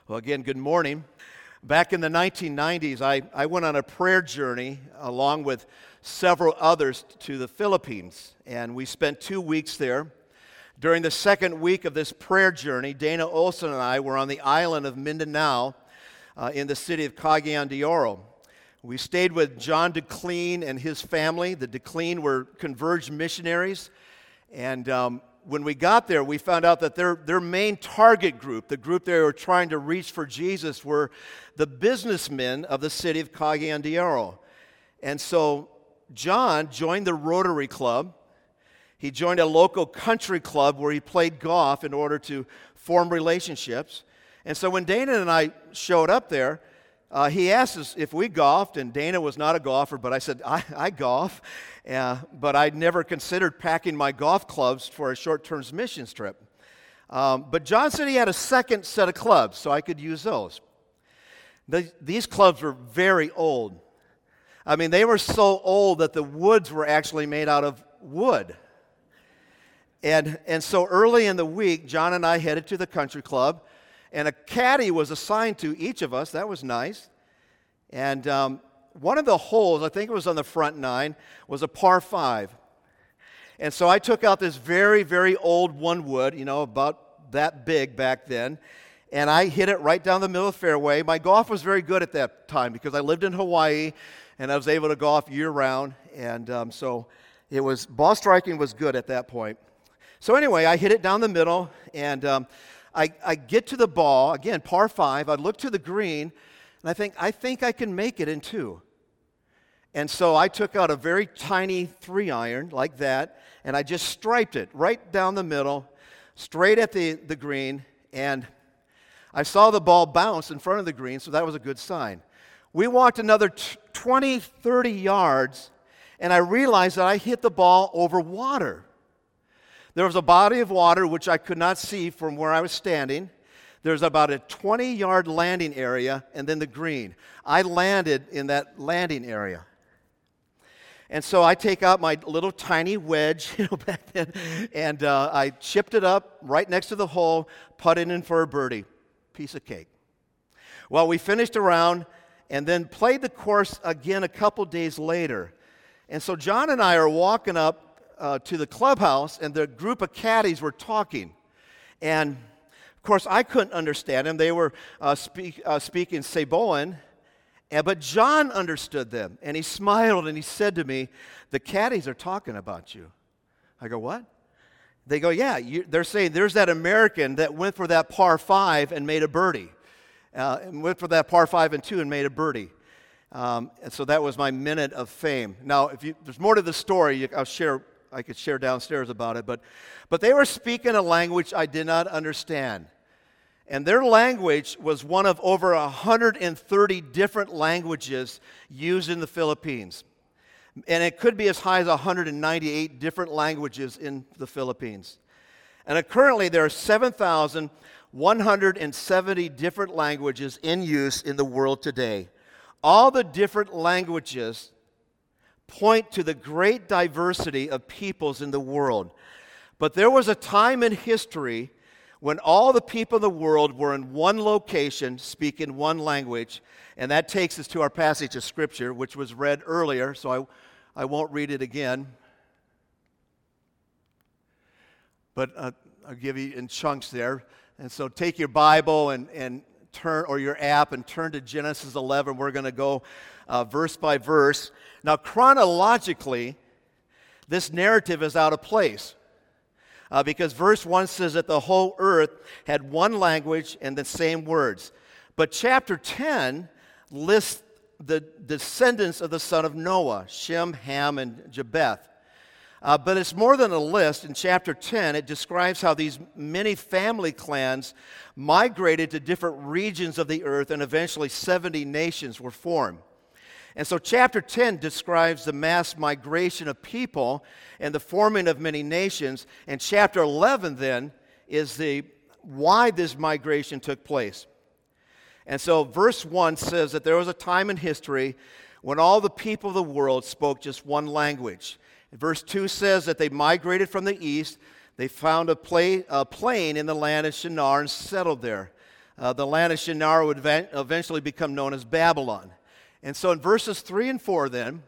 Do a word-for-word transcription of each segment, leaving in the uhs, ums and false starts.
Well, again, good morning. Back in the nineteen nineties, I, I went on a prayer journey along with several others to the Philippines, and we spent two weeks there. During the second week of this prayer journey, Dana Olson and I were on the island of Mindanao uh, in the city of Cagayan de Oro. We stayed with John DeClean and his family. The DeClean were converged missionaries, and um, when we got there, we found out that their, their main target group, the group they were trying to reach for Jesus, were the businessmen of the city of Cagayan de Oro. And so John joined the Rotary Club. He joined a local country club where he played golf in order to form relationships. And so when Dana and I showed up there, Uh, he asked us if we golfed, and Dana was not a golfer, but I said, I, I golf, uh, but I'd never considered packing my golf clubs for a short-term missions trip. Um, but John said he had a second set of clubs, so I could use those. The, these clubs were very old. I mean, they were so old that the woods were actually made out of wood. And, and so early in the week, John and I headed to the country club, and a caddy was assigned to each of us. That was nice. And um, one of the holes, I think it was on the front nine, was a par five. And so I took out this very, very old one wood, you know, about that big back then, and I hit it right down the middle of the fairway. My golf was very good at that time because I lived in Hawaii, and I was able to golf year-round. And um, so it was, ball striking was good at that point. So anyway, I hit it down the middle, and Um, I, I get to the ball, again, par five. I look to the green, and I think, I think I can make it in two. And so I took out a very tiny three iron like that, and I just striped it right down the middle, straight at the, the green, and I saw the ball bounce in front of the green, so that was a good sign. We walked another twenty, thirty yards, and I realized that I hit the ball over water. There was a body of water which I could not see from where I was standing. There's about a twenty-yard landing area and then the green. I landed in that landing area. And so I take out my little tiny wedge, you know, back then, and uh, I chipped it up right next to the hole, putted in for a birdie. Piece of cake. Well, we finished a round and then played the course again a couple days later. And so John and I are walking up Uh, to the clubhouse, and the group of caddies were talking. And, of course, I couldn't understand them. They were uh, speak, uh, speaking Cebuano, and, but John understood them, and he smiled, and he said to me, "The caddies are talking about you." I go, "What?" They go, "Yeah, you, they're saying there's that American that went for that par five and made a birdie, uh, and went for that par five and two and made a birdie." Um, and so that was my minute of fame. Now, if you, there's more to the story, you, I'll share I could share downstairs about it, but, but they were speaking a language I did not understand. And their language was one of over one hundred thirty different languages used in the Philippines. And it could be as high as one hundred ninety-eight different languages in the Philippines. And uh, currently there are seven thousand one hundred seventy different languages in use in the world today. All the different languages point to the great diversity of peoples in the world. But there was a time in history when all the people in the world were in one location, speaking one language, and that takes us to our passage of Scripture, which was read earlier, so I, I won't read it again. But uh, I'll give you in chunks there. And so take your Bible and, and turn, or your app, and turn to Genesis eleven. We're going to go uh, verse by verse. Now, chronologically, this narrative is out of place uh, because verse one says that the whole earth had one language and the same words. But chapter ten lists the descendants of the son of Noah, Shem, Ham, and Japheth. Uh, but it's more than a list. In chapter ten, it describes how these many family clans migrated to different regions of the earth, and eventually seventy nations were formed. And so chapter ten describes the mass migration of people and the forming of many nations. And chapter eleven then is the why this migration took place. And so verse one says that there was a time in history when all the people of the world spoke just one language. Verse two says that they migrated from the east. They found a, play, a plain in the land of Shinar and settled there. Uh, the land of Shinar would event- eventually become known as Babylon. And so in verses three and four then,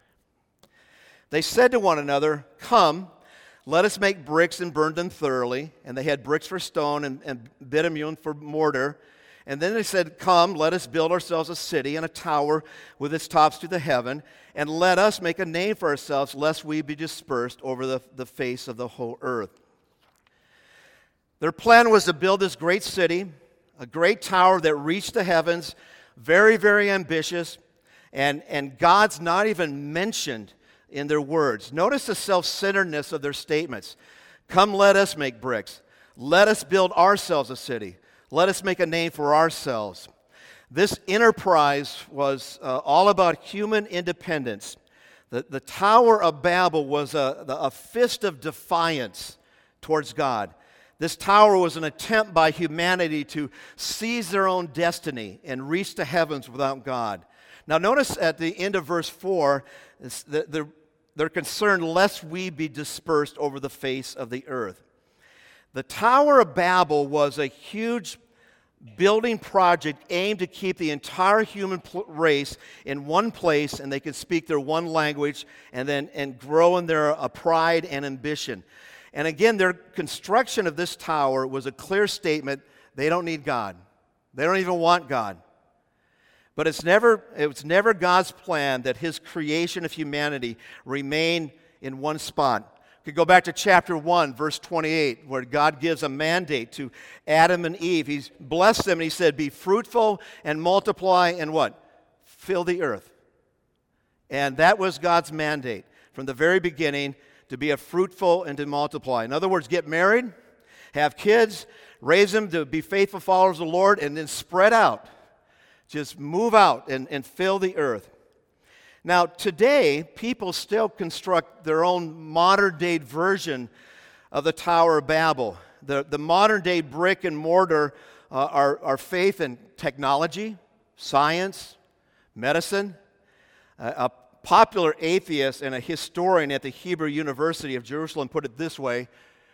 they said to one another, "Come, let us make bricks and burn them thoroughly." And they had bricks for stone and, and bitumen for mortar. And then they said, "Come, let us build ourselves a city and a tower with its tops to the heaven, and let us make a name for ourselves, lest we be dispersed over the, the face of the whole earth." Their plan was to build this great city, a great tower that reached the heavens, very, very ambitious, and, and God's not even mentioned in their words. Notice the self-centeredness of their statements. "Come, let us make bricks. Let us build ourselves a city. Let us make a name for ourselves." This enterprise was uh, all about human independence. The, the Tower of Babel was a, a fist of defiance towards God. This tower was an attempt by humanity to seize their own destiny and reach the heavens without God. Now notice at the end of verse four, they're, they're concerned lest we be dispersed over the face of the earth. The Tower of Babel was a huge building project aimed to keep the entire human pl- race in one place, and they could speak their one language and then and grow in their uh, pride and ambition. And again, their construction of this tower was a clear statement: they don't need God. They don't even want God. But it's never, it's never God's plan that his creation of humanity remain in one spot. We could go back to chapter one, verse twenty-eight, where God gives a mandate to Adam and Eve. He's blessed them and he said, "Be fruitful and multiply and what? Fill the earth." And that was God's mandate from the very beginning, to be a fruitful and to multiply. In other words, get married, have kids, raise them to be faithful followers of the Lord, and then spread out. Just move out and, and fill the earth. Now, today, people still construct their own modern-day version of the Tower of Babel. The, the modern-day brick and mortar uh, are, are faith in technology, science, medicine. Uh, a popular atheist and a historian at the Hebrew University of Jerusalem put it this way.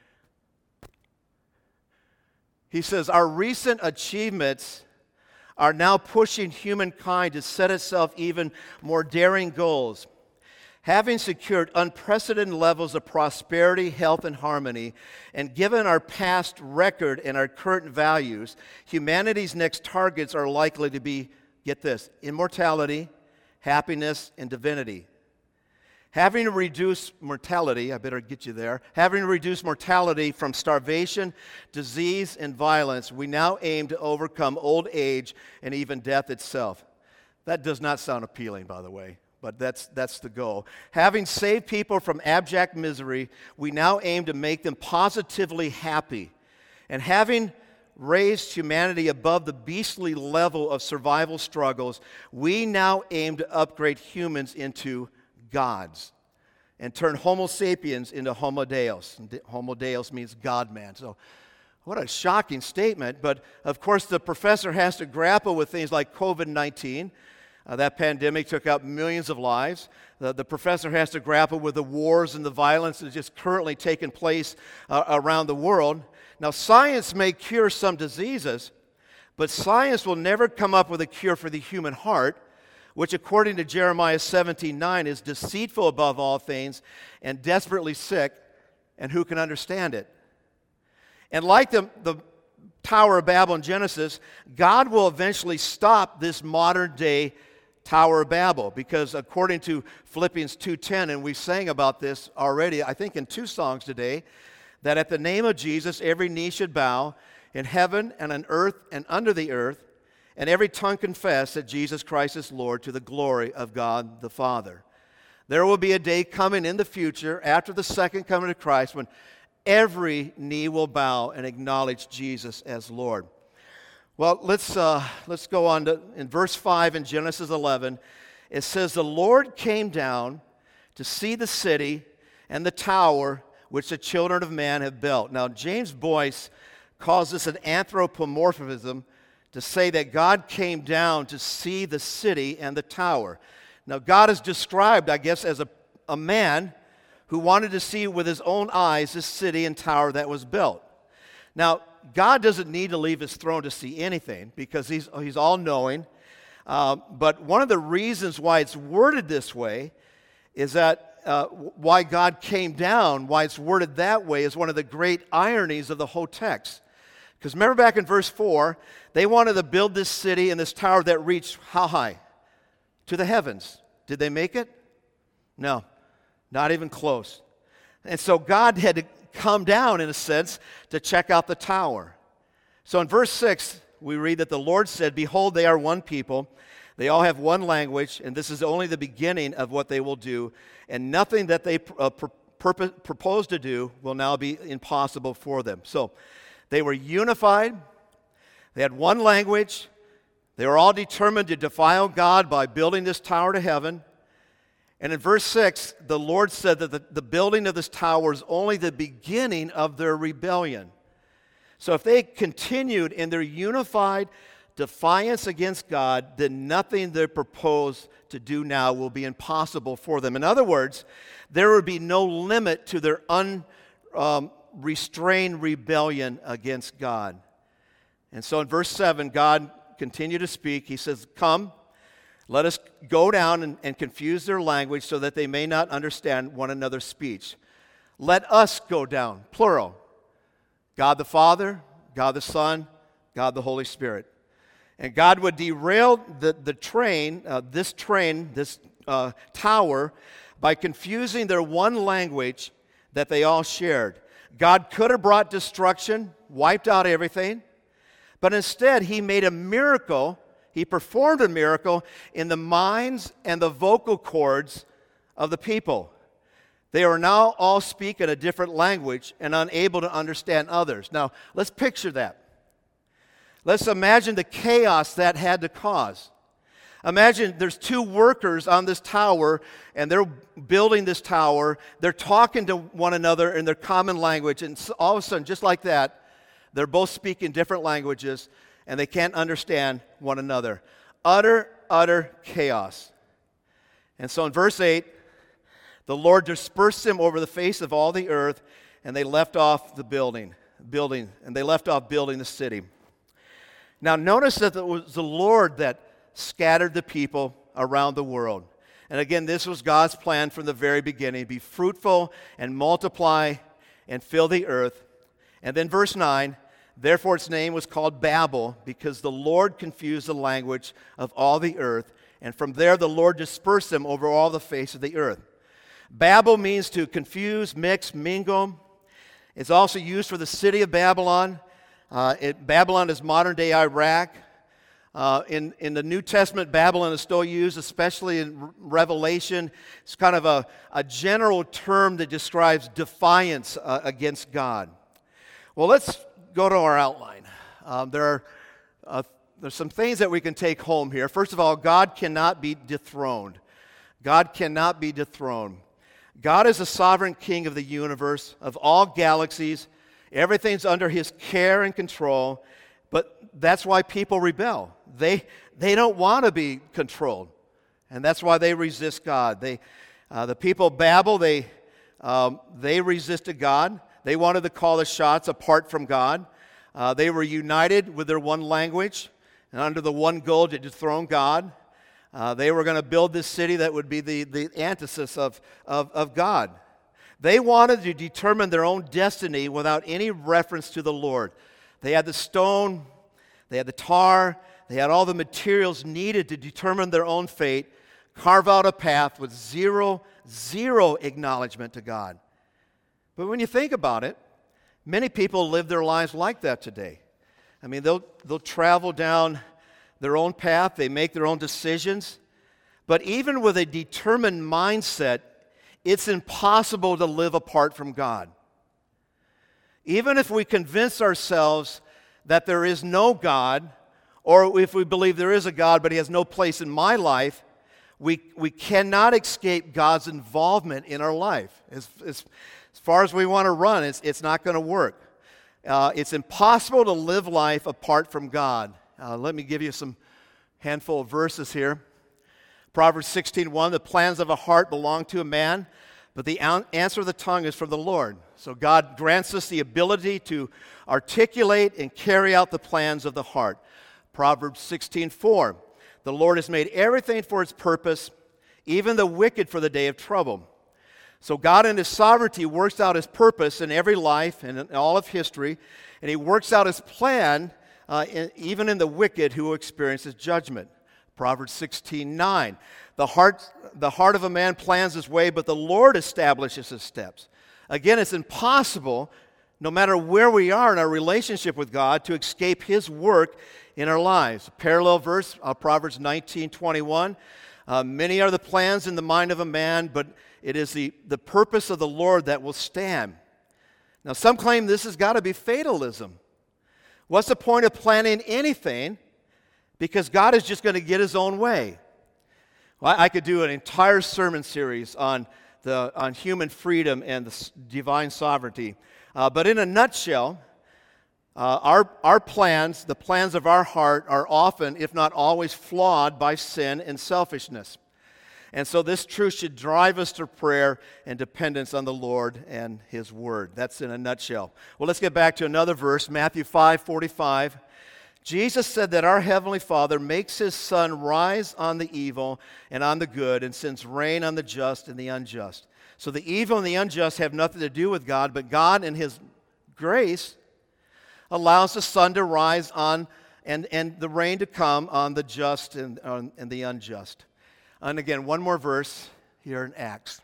He says, "Our recent achievements are now pushing humankind to set itself even more daring goals. Having secured unprecedented levels of prosperity, health, and harmony, and given our past record and our current values, humanity's next targets are likely to be," get this, "immortality, happiness, and divinity. Having to reduce mortality," I better get you there, "having to reduce mortality from starvation, disease, and violence, we now aim to overcome old age and even death itself." That does not sound appealing, by the way, but that's, that's the goal. "Having saved people from abject misery, we now aim to make them positively happy. And having raised humanity above the beastly level of survival struggles, we now aim to upgrade humans into gods and turn Homo sapiens into Homo Deus." Homo Deus means God-man. So what a shocking statement. But of course, the professor has to grapple with things like covid nineteen. Uh, that pandemic took out millions of lives. The, the professor has to grapple with the wars and the violence that's just currently taking place uh, around the world. Now, science may cure some diseases, but science will never come up with a cure for the human heart, which according to Jeremiah seventeen nine is deceitful above all things and desperately sick, and who can understand it? And like the, the Tower of Babel in Genesis, God will eventually stop this modern-day Tower of Babel, because according to Philippians two ten, and we sang about this already, I think in two songs today, that at the name of Jesus every knee should bow in heaven and on earth and under the earth, and every tongue confess that Jesus Christ is Lord, to the glory of God the Father. There will be a day coming in the future after the second coming of Christ when every knee will bow and acknowledge Jesus as Lord. Well, let's, uh, let's go on to, in verse five in Genesis eleven, it says, "The Lord came down to see the city and the tower which the children of man have built." Now, James Boyce calls this an anthropomorphism, to say that God came down to see the city and the tower. Now, God is described, I guess, as a, a man who wanted to see with his own eyes this city and tower that was built. Now, God doesn't need to leave his throne to see anything because he's, he's all-knowing. Uh, but one of the reasons why it's worded this way is that uh, why God came down, why it's worded that way, is one of the great ironies of the whole text. Because remember back in verse four, they wanted to build this city and this tower that reached how high? To the heavens. Did they make it? No, not even close. And so God had to come down, in a sense, to check out the tower. So in verse six, we read that the Lord said, "Behold, they are one people. They all have one language, and this is only the beginning of what they will do. And nothing that they uh, pur- purpose, propose to do will now be impossible for them." So they were unified. They had one language. They were all determined to defile God by building this tower to heaven. And in verse six, the Lord said that the, the building of this tower is only the beginning of their rebellion. So if they continued in their unified defiance against God, then nothing they propose to do now will be impossible for them. In other words, there would be no limit to their unrestrained um, rebellion against God. And so in verse seven, God continued to speak. He says, "Come, let us go down and, and confuse their language so that they may not understand one another's speech." Let us go down, plural. God the Father, God the Son, God the Holy Spirit. And God would derail the, the train, uh, this train, this uh, tower, by confusing their one language that they all shared. God could have brought destruction, wiped out everything, but instead He made a miracle. He performed a miracle in the minds and the vocal cords of the people. They are now all speaking a different language and unable to understand others. Now, let's picture that. Let's imagine the chaos that had to cause. Imagine there's two workers on this tower, and they're building this tower. They're talking to one another in their common language, and all of a sudden, just like that, they're both speaking different languages, and they can't understand one another. Utter, utter chaos. And so in verse eight, the Lord dispersed them over the face of all the earth, and they left off the building, building, and they left off building the city. Now notice that it was the Lord that scattered the people around the world. And again, this was God's plan from the very beginning. Be fruitful and multiply and fill the earth. And then verse nine, therefore its name was called Babel, because the Lord confused the language of all the earth. And from there the Lord dispersed them over all the face of the earth. Babel means to confuse, mix, mingle. It's also used for the city of Babylon. Uh, it, Babylon is modern-day Iraq. Uh, in, in the New Testament, Babylon is still used, especially in Revelation. It's kind of a, a general term that describes defiance uh, against God. Well, let's go to our outline. Um, there are uh, there's some things that we can take home here. First of all, God cannot be dethroned. God cannot be dethroned. God is the sovereign king of the universe, of all galaxies. Everything's under His care and control, but that's why people rebel. They, they don't want to be controlled, and that's why they resist God. They, uh, the people of Babel, they, um, they resisted God. They wanted to call the shots apart from God. Uh, they were united with their one language and under the one goal to dethrone God. Uh, they were going to build this city that would be the, the antithesis of, of, of God. They wanted to determine their own destiny without any reference to the Lord. They had the stone, they had the tar, they had all the materials needed to determine their own fate, carve out a path with zero, zero acknowledgement to God. But when you think about it, many people live their lives like that today. I mean, they'll, they'll travel down their own path, they make their own decisions, but even with a determined mindset, it's impossible to live apart from God. Even if we convince ourselves that there is no God, or if we believe there is a God but He has no place in my life, we, we cannot escape God's involvement in our life. As, as, as far as we want to run, it's, it's not going to work. Uh, it's impossible to live life apart from God. Uh, let me give you some handful of verses here. Proverbs sixteen one, the plans of a heart belong to a man, but the answer of the tongue is from the Lord. So God grants us the ability to articulate and carry out the plans of the heart. Proverbs sixteen four, the Lord has made everything for its purpose, even the wicked for the day of trouble. So God in His sovereignty works out His purpose in every life and in all of history, and He works out His plan uh, in, even in the wicked who experiences judgment. Proverbs sixteen nine, the heart, the heart of a man plans his way, but the Lord establishes his steps. Again, it's impossible, no matter where we are in our relationship with God, to escape His work in our lives. A parallel verse, uh, Proverbs nineteen twenty-one, uh, many are the plans in the mind of a man, but it is the, the purpose of the Lord that will stand. Now, some claim this has got to be fatalism. What's the point of planning anything because God is just going to get His own way? Well, I could do an entire sermon series on, the, on human freedom and the divine sovereignty. Uh, but in a nutshell, uh, our, our plans, the plans of our heart, are often, if not always, flawed by sin and selfishness. And so this truth should drive us to prayer and dependence on the Lord and His Word. That's in a nutshell. Well, let's get back to another verse, Matthew five forty-five. Jesus said that our Heavenly Father makes His sun rise on the evil and on the good and sends rain on the just and the unjust. So the evil and the unjust have nothing to do with God, but God in His grace allows the sun to rise on and, and the rain to come on the just and, on, and the unjust. And again, one more verse here in Acts.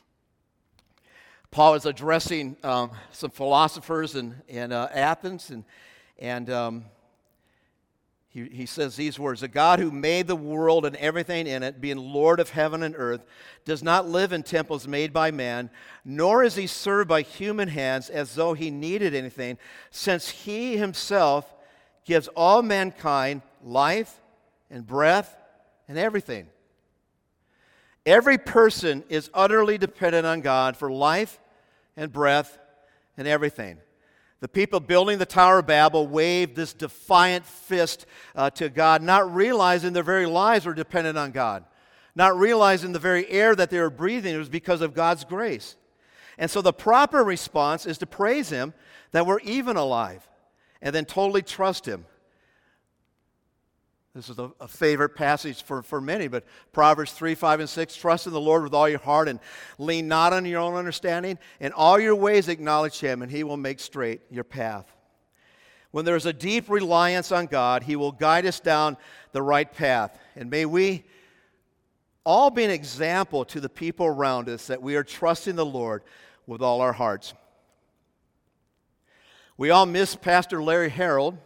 Paul is addressing um, some philosophers in, in uh, Athens, and, and um, he, he says these words, "The God who made the world and everything in it, being Lord of heaven and earth, does not live in temples made by man, nor is He served by human hands as though He needed anything, since He Himself gives all mankind life and breath and everything." Every person is utterly dependent on God for life and breath and everything. The people building the Tower of Babel waved this defiant fist uh, to God, not realizing their very lives were dependent on God, not realizing the very air that they were breathing was because of God's grace. And so the proper response is to praise Him that we're even alive, and then totally trust Him. This is a, a favorite passage for, for many, but Proverbs three, five, and six, trust in the Lord with all your heart and lean not on your own understanding. In all your ways acknowledge Him, and He will make straight your path. When there is a deep reliance on God, He will guide us down the right path. And may we all be an example to the people around us that we are trusting the Lord with all our hearts. We all miss Pastor Larry Harold.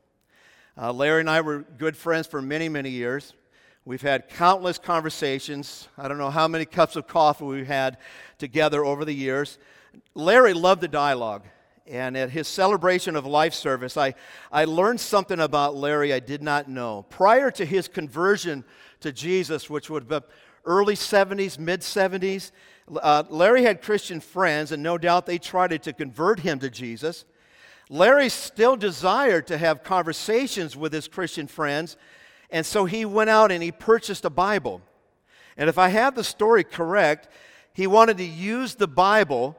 Uh, Larry and I were good friends for many, many years. We've had countless conversations. I don't know how many cups of coffee we've had together over the years. Larry loved the dialogue. And at his celebration of life service, I, I learned something about Larry I did not know. Prior to his conversion to Jesus, which would have been early seventies, mid-seventies, uh, Larry had Christian friends, and no doubt they tried to convert him to Jesus. Larry still desired to have conversations with his Christian friends, and so he went out and he purchased a Bible. And if I have the story correct, he wanted to use the Bible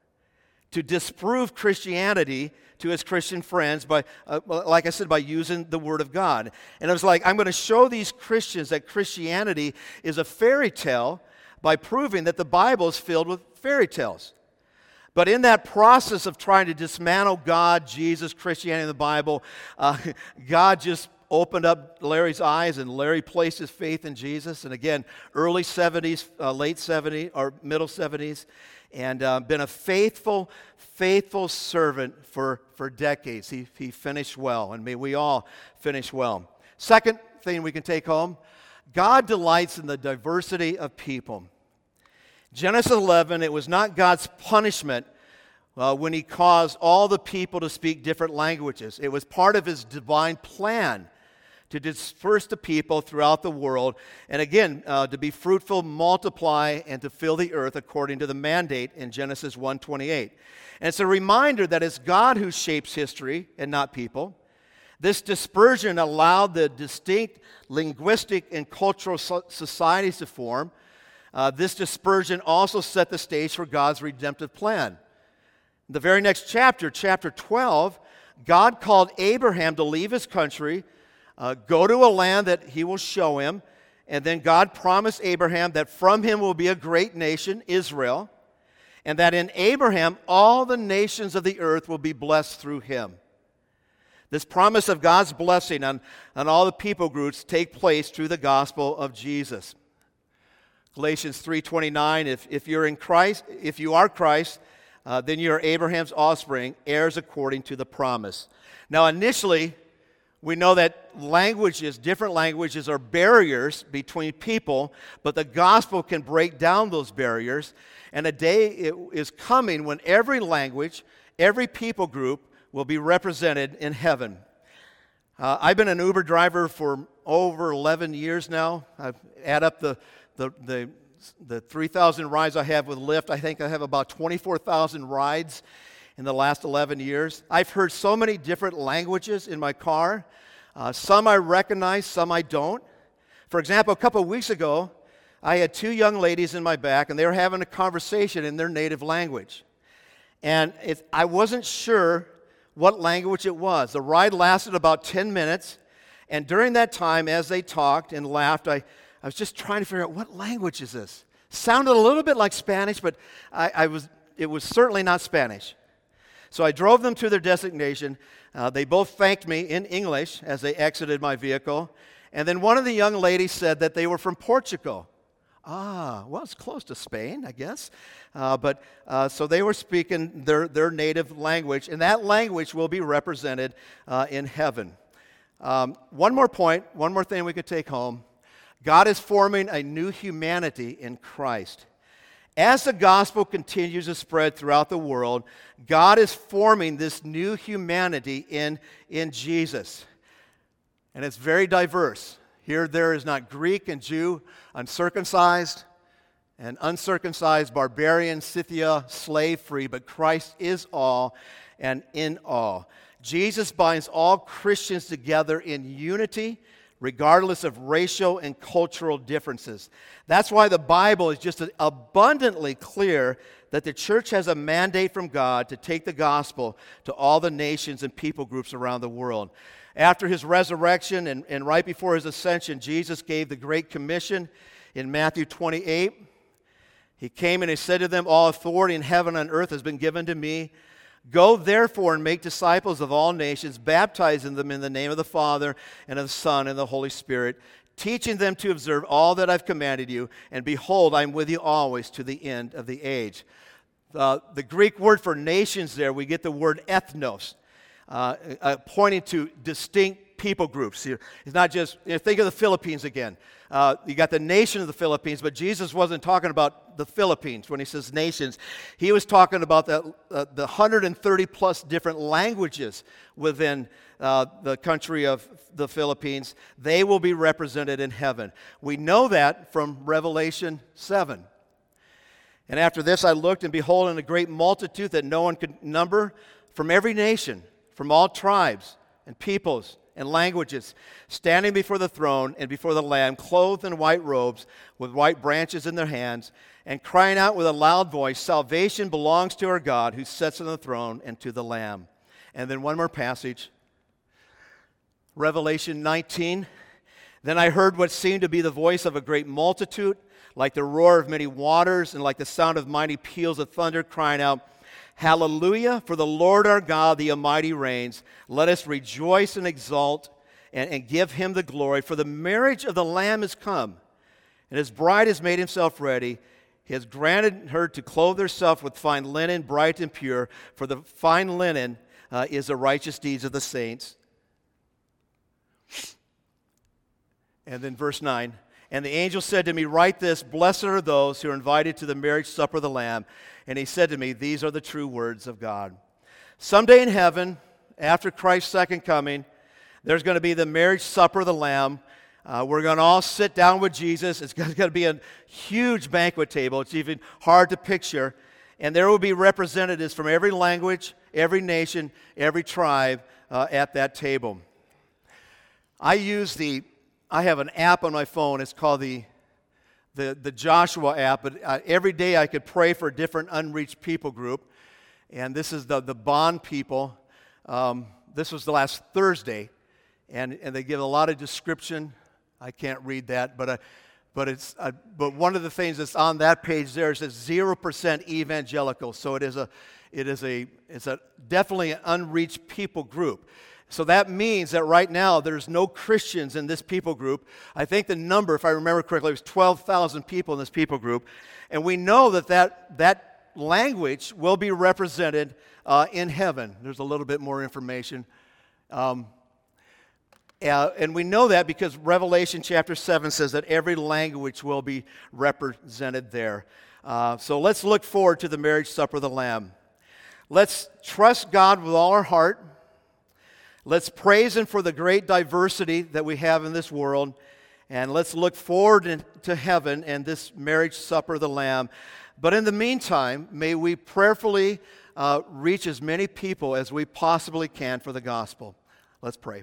to disprove Christianity to his Christian friends by, uh, like I said, by using the Word of God. And it was like, I'm going to show these Christians that Christianity is a fairy tale by proving that the Bible is filled with fairy tales. But in that process of trying to dismantle God, Jesus, Christianity, and the Bible, uh, God just opened up Larry's eyes, and Larry placed his faith in Jesus. And again, early seventies, uh, late seventies, or middle seventies, and uh, been a faithful, faithful servant for, for decades. He, he finished well, and may we all finish well. Second thing we can take home, God delights in the diversity of people. Genesis eleven, it was not God's punishment uh, when He caused all the people to speak different languages. It was part of His divine plan to disperse the people throughout the world, and again, uh, to be fruitful, multiply, and to fill the earth according to the mandate in Genesis one twenty-eight. And it's a reminder that it's God who shapes history and not people. This dispersion allowed the distinct linguistic and cultural so- societies to form. Uh, this dispersion also set the stage for God's redemptive plan. The very next chapter, chapter twelve, God called Abraham to leave his country, uh, go to a land that he will show him, and then God promised Abraham that from him will be a great nation, Israel, and that in Abraham all the nations of the earth will be blessed through him. This promise of God's blessing on, on all the people groups take place through the gospel of Jesus. Galatians three twenty-nine, if, if you're in Christ, if you are Christ, uh, then you are Abraham's offspring, heirs according to the promise. Now initially, we know that languages, different languages are barriers between people, but the gospel can break down those barriers, and a day is coming when every language, every people group will be represented in heaven. Uh, I've been an Uber driver for over eleven years now. I add up the the the, the three thousand rides I have with Lyft. I think I have about twenty-four thousand rides in the last eleven years. I've heard so many different languages in my car. Uh, some I recognize, some I don't. For example, a couple of weeks ago, I had two young ladies in my back, and they were having a conversation in their native language. And it, I wasn't sure what language it was. The ride lasted about ten minutes, and during that time, as they talked and laughed, I, I was just trying to figure out, what language is this? Sounded a little bit like Spanish, but I, I was, it was certainly not Spanish. So I drove them to their destination. Uh, they both thanked me in English as they exited my vehicle. And then one of the young ladies said that they were from Portugal. Ah, well, it's close to Spain, I guess. Uh, but uh, so they were speaking their, their native language, and that language will be represented uh, in heaven. Um, one more point, one more thing we could take home. God is forming a new humanity in Christ. As the gospel continues to spread throughout the world, God is forming this new humanity in, in Jesus. And it's very diverse. Here there is not Greek and Jew, uncircumcised and uncircumcised, barbarian, Scythia, slave-free, but Christ is all and in all. Jesus binds all Christians together in unity, regardless of racial and cultural differences. That's why the Bible is just abundantly clear that the church has a mandate from God to take the gospel to all the nations and people groups around the world. After his resurrection and, and right before his ascension, Jesus gave the Great Commission in Matthew twenty-eight. He came and he said to them, "All authority in heaven and earth has been given to me. Go therefore and make disciples of all nations, baptizing them in the name of the Father and of the Son and the Holy Spirit, teaching them to observe all that I've commanded you. And behold, I'm with you always to the end of the age." Uh, the Greek word for nations there, we get the word ethnos. Uh, uh, pointing to distinct people groups. It's not just, you know, think of the Philippines again. Uh, you got the nation of the Philippines, but Jesus wasn't talking about the Philippines when he says nations. He was talking about the, uh, the one hundred thirty plus different languages within uh, the country of the Philippines. They will be represented in heaven. We know that from Revelation seven. And after this I looked, and behold, in a great multitude that no one could number, from every nation, from all tribes and peoples and languages, standing before the throne and before the Lamb, clothed in white robes, with white branches in their hands, and crying out with a loud voice, "Salvation belongs to our God, who sits on the throne, and to the Lamb." And then one more passage, Revelation nineteen. "Then I heard what seemed to be the voice of a great multitude, like the roar of many waters, and like the sound of mighty peals of thunder, crying out, 'Hallelujah, for the Lord our God, the Almighty reigns. Let us rejoice and exult and, and give him the glory. For the marriage of the Lamb is come, and his bride has made himself ready. He has granted her to clothe herself with fine linen, bright and pure, for the fine linen uh, is the righteous deeds of the saints.'" And then verse nine, "And the angel said to me, write this, blessed are those who are invited to the marriage supper of the Lamb. And he said to me, these are the true words of God." Someday in heaven, after Christ's second coming, there's going to be the marriage supper of the Lamb. Uh, we're going to all sit down with Jesus. It's going to be a huge banquet table. It's even hard to picture. And there will be representatives from every language, every nation, every tribe uh, at that table. I use the I have an app on my phone. It's called the the, the Joshua app. But uh, every day I could pray for a different unreached people group. And this is the, the Bond people. Um, this was the last Thursday, and, and they give a lot of description. I can't read that, but uh, but it's uh, but one of the things that's on that page there says zero percent evangelical. So it is a it is a it's a definitely an unreached people group. So that means that right now there's no Christians in this people group. I think the number, if I remember correctly, was twelve thousand people in this people group, and we know that that that language will be represented uh, in heaven. There's a little bit more information. Um, uh, and we know that because Revelation chapter seven says that every language will be represented there. Uh, so let's look forward to the marriage supper of the Lamb. Let's trust God with all our heart. Let's praise Him for the great diversity that we have in this world. And let's look forward in, to heaven and this marriage supper of the Lamb. But in the meantime, may we prayerfully uh, reach as many people as we possibly can for the gospel. Let's pray.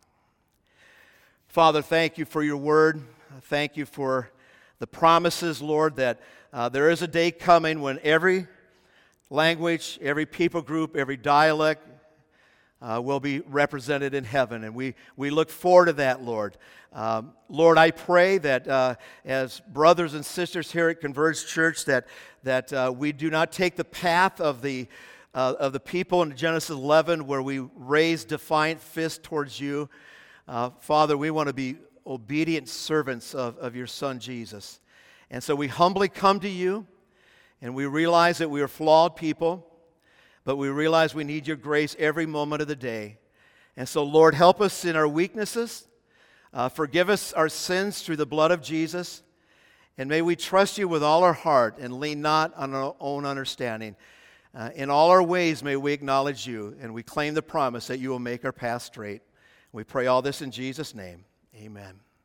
Father, thank you for your word. Thank you for the promises, Lord, that uh, there is a day coming when every language, every people group, every dialect uh, will be represented in heaven. And we, we look forward to that, Lord. Um, Lord, I pray that uh, as brothers and sisters here at Converge Church, that that uh, we do not take the path of the uh, of the people in Genesis eleven, where we raise defiant fists towards you. Uh, Father, we want to be obedient servants of, of your Son Jesus, and so we humbly come to you, and we realize that we are flawed people, but we realize we need your grace every moment of the day. And so, Lord, help us in our weaknesses. Uh, forgive us our sins through the blood of Jesus, and may we trust you with all our heart and lean not on our own understanding. Uh, in all our ways may we acknowledge you, and we claim the promise that you will make our path straight. We pray all this in Jesus' name. Amen.